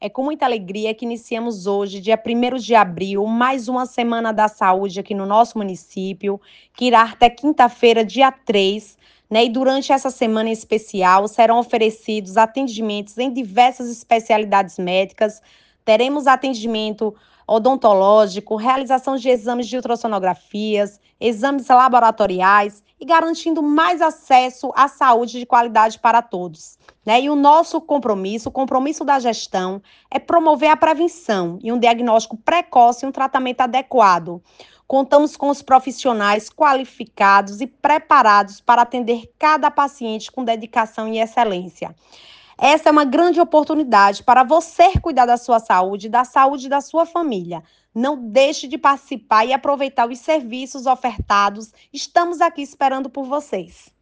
É com muita alegria que iniciamos hoje, dia 1º de abril, mais uma Semana da Saúde aqui no nosso município, que irá até quinta-feira, dia 3, né? E durante essa semana em especial, serão oferecidos atendimentos em diversas especialidades médicas. Teremos atendimento odontológico, realização de exames de ultrassonografias, exames laboratoriais e garantindo mais acesso à saúde de qualidade para todos, né? E o nosso compromisso, o compromisso da gestão, é promover a prevenção e um diagnóstico precoce e um tratamento adequado. Contamos com os profissionais qualificados e preparados para atender cada paciente com dedicação e excelência. Essa é uma grande oportunidade para você cuidar da sua saúde e da saúde da sua família. Não deixe de participar e aproveitar os serviços ofertados. Estamos aqui esperando por vocês.